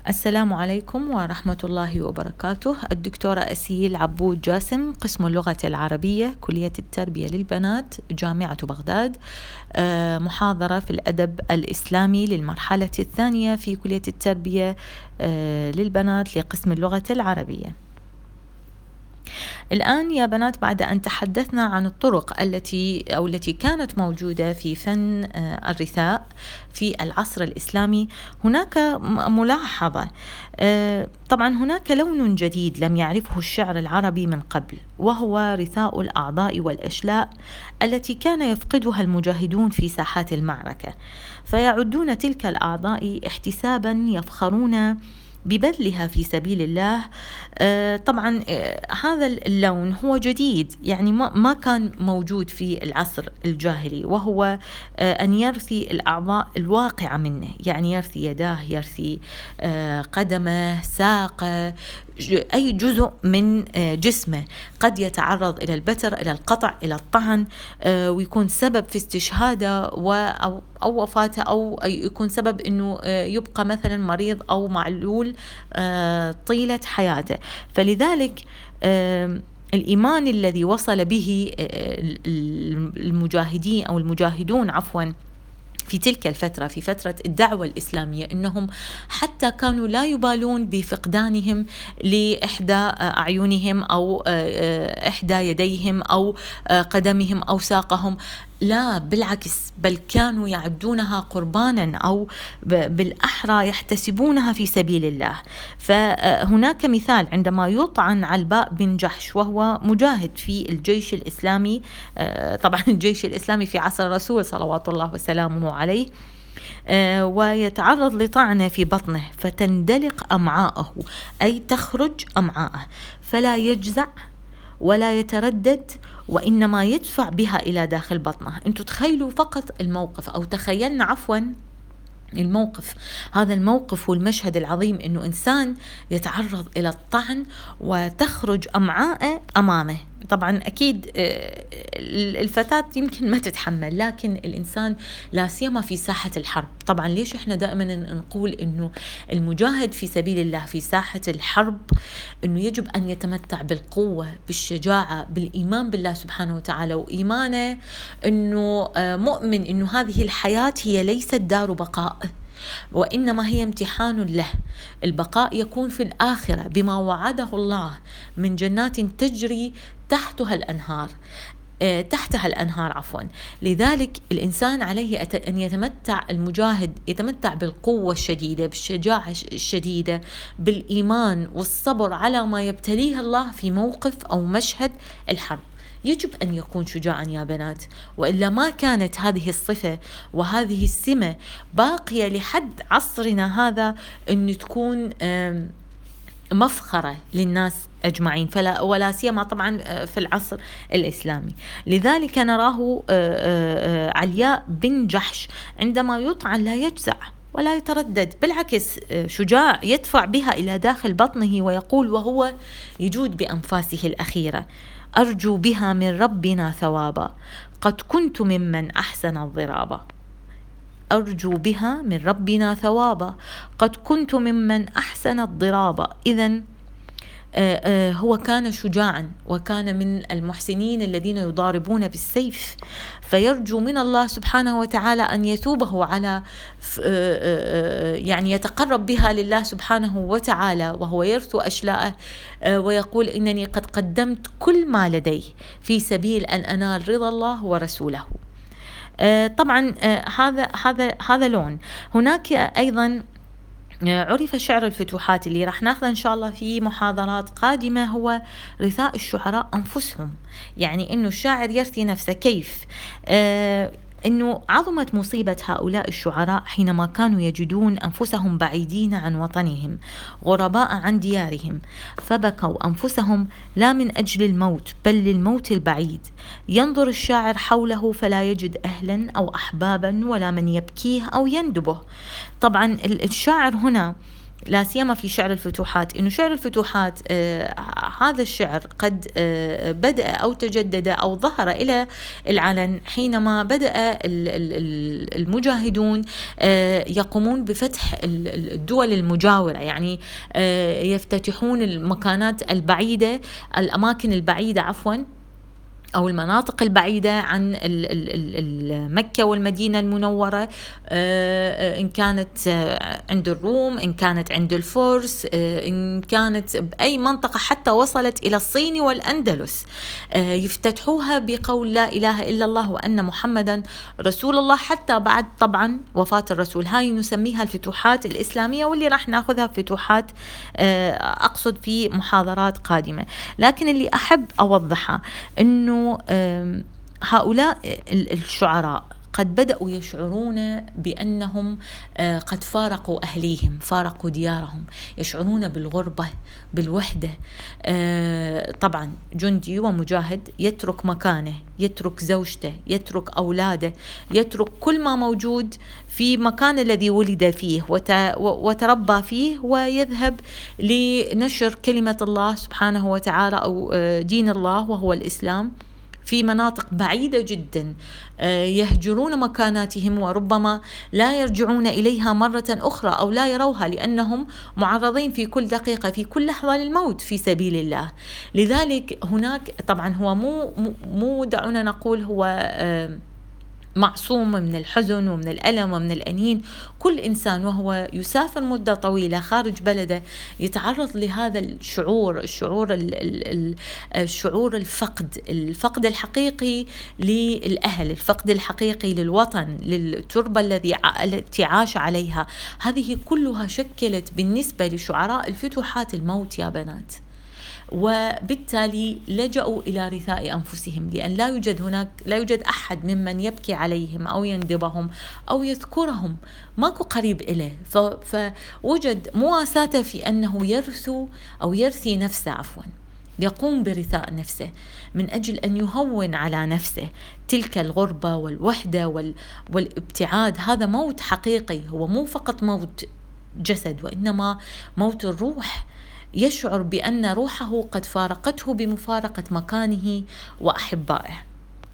السلام عليكم ورحمة الله وبركاته. الدكتورة أسيل عبود جاسم، قسم اللغة العربية، كلية التربية للبنات، جامعة بغداد. محاضرة في الأدب الإسلامي للمرحلة الثانية في كلية التربية للبنات لقسم اللغة العربية. الآن يا بنات، بعد أن تحدثنا عن الطرق التي كانت موجودة في فن الرثاء في العصر الإسلامي، هناك ملاحظة. طبعا هناك لون جديد لم يعرفه الشعر العربي من قبل، وهو رثاء الأعضاء والأشلاء التي كان يفقدها المجاهدون في ساحات المعركة، فيعدون تلك الأعضاء احتسابا يفخرون ببذلها في سبيل الله. طبعا هذا اللون هو جديد، يعني ما كان موجود في العصر الجاهلي، وهو أن يرثي الأعضاء الواقعة منه، يعني يرثي يداه، يرثي قدمه، ساقه، أي جزء من جسمه قد يتعرض إلى البتر، إلى القطع، إلى الطعن، ويكون سبب في استشهاده أو وفاته، أو يكون سبب أنه يبقى مثلا مريض أو معلول طيلة حياته. فلذلك الإيمان الذي وصل به المجاهدين أو المجاهدون في تلك الفترة، في فترة الدعوة الإسلامية، إنهم حتى كانوا لا يبالون بفقدانهم لإحدى أعينهم أو إحدى يديهم أو قدمهم أو ساقهم، لا بالعكس، بل كانوا يعدونها قربانا، أو بالأحرى يحتسبونها في سبيل الله. فهناك مثال عندما يطعن علباء بن جحش، وهو مجاهد في الجيش الإسلامي، طبعا الجيش الإسلامي في عصر الرسول صلوات الله وسلامه عليه، ويتعرض لطعنة في بطنه فتندلق أمعاءه، أي تخرج أمعاءه، فلا يجزع ولا يتردد، وإنما يدفع بها إلى داخل بطنه. أنتوا تخيلوا فقط الموقف، أو تخيلنا عفوا الموقف، هذا الموقف والمشهد العظيم، إنه إنسان يتعرض إلى الطعن وتخرج أمعاءه أمامه. طبعا أكيد الفتاة يمكن ما تتحمل، لكن الإنسان لا سيما في ساحة الحرب. طبعا ليش إحنا دائما نقول إنه المجاهد في سبيل الله في ساحة الحرب إنه يجب أن يتمتع بالقوة، بالشجاعة، بالإيمان بالله سبحانه وتعالى، وإيمانه إنه مؤمن إنه هذه الحياة هي ليست دار بقاء، وإنما هي امتحان له. البقاء يكون في الآخرة بما وعده الله من جنات تجري تحتها الأنهار، عفوا. لذلك الإنسان عليه أن يتمتع، المجاهد يتمتع بالقوة الشديدة، بالشجاعة الشديدة، بالإيمان والصبر على ما يبتليه الله في موقف أو مشهد الحرب. يجب أن يكون شجاعا يا بنات، وإلا ما كانت هذه الصفة وهذه السمة باقية لحد عصرنا هذا، أن تكون مفخرة للناس أجمعين، ولا سيما طبعا في العصر الإسلامي. لذلك نراه علياء بن جحش عندما يطعن لا يجزع ولا يتردد، بالعكس شجاع، يدفع بها إلى داخل بطنه ويقول وهو يجود بأنفاسه الأخيرة: أرجو بها من ربنا ثوابا، قد كنت ممن أحسن الضرابا. أرجو بها من ربنا ثوابا، قد كنت ممن أحسن الضرابا. إذن هو كان شجاعا، وكان من المحسنين الذين يضاربون بالسيف، فيرجو من الله سبحانه وتعالى أن يثوبه على يعني يتقرب بها لله سبحانه وتعالى، وهو يرثو أشلاءه ويقول: إنني قد قدمت كل ما لدي في سبيل أن أنال رضا الله ورسوله. طبعا هذا لون. هناك أيضا عرف شعر الفتوحات اللي راح ناخذه إن شاء الله في محاضرات قادمة، هو رثاء الشعراء أنفسهم، يعني إنه الشاعر يرثي نفسه. كيف؟ إنه عظمت مصيبة هؤلاء الشعراء حينما كانوا يجدون أنفسهم بعيدين عن وطنهم، غرباء عن ديارهم، فبكوا أنفسهم لا من أجل الموت بل للموت البعيد. ينظر الشاعر حوله فلا يجد أهلا أو أحبابا ولا من يبكيه أو يندبه. طبعا الشاعر هنا لا سيما في شعر الفتوحات، إنه شعر الفتوحات هذا الشعر قد بدأ أو تجدد أو ظهر إلى العلن حينما بدأ المجاهدون يقومون بفتح الدول المجاورة، يعني يفتتحون المكانات البعيدة، الأماكن البعيدة عفوا، أو المناطق البعيدة عن مكة والمدينة المنورة، إن كانت عند الروم، إن كانت عند الفرس، إن كانت بأي منطقة حتى وصلت إلى الصين والأندلس، يفتتحوها بقول لا إله إلا الله وأن محمدا رسول الله، حتى بعد طبعا وفاة الرسول. هاي نسميها الفتوحات الإسلامية، واللي راح ناخذها فتوحات أقصد في محاضرات قادمة. لكن اللي أحب أوضحها أنه هؤلاء الشعراء قد بدأوا يشعرون بأنهم قد فارقوا أهليهم، فارقوا ديارهم، يشعرون بالغربة، بالوحدة. طبعا جندي ومجاهد يترك مكانه، يترك زوجته، يترك أولاده، يترك كل ما موجود في مكان الذي ولد فيه وتربى فيه، ويذهب لنشر كلمة الله سبحانه وتعالى أو دين الله وهو الإسلام في مناطق بعيدة جدا، يهجرون مكاناتهم وربما لا يرجعون إليها مرة أخرى أو لا يروها، لأنهم معرضين في كل دقيقة في كل لحظة للموت في سبيل الله. لذلك هناك طبعا هو مو دعونا نقول هو معصوم من الحزن ومن الألم ومن الأنين. كل إنسان وهو يسافر مدة طويلة خارج بلده يتعرض لهذا الشعور الفقد الحقيقي للأهل، الفقد الحقيقي للوطن، للتربة التي عاش عليها. هذه كلها شكلت بالنسبة لشعراء الفتوحات الموت يا بنات، وبالتالي لجأوا إلى رثاء أنفسهم، لأن لا يوجد أحد ممن يبكي عليهم أو يندبهم أو يذكرهم، ماكو قريب إليه، فوجد مواساة في أنه يرثي نفسه يقوم برثاء نفسه من أجل أن يهون على نفسه تلك الغربة والوحدة والابتعاد. هذا موت حقيقي، هو مو فقط موت جسد وإنما موت الروح، يشعر بأن روحه قد فارقته بمفارقة مكانه وأحبائه.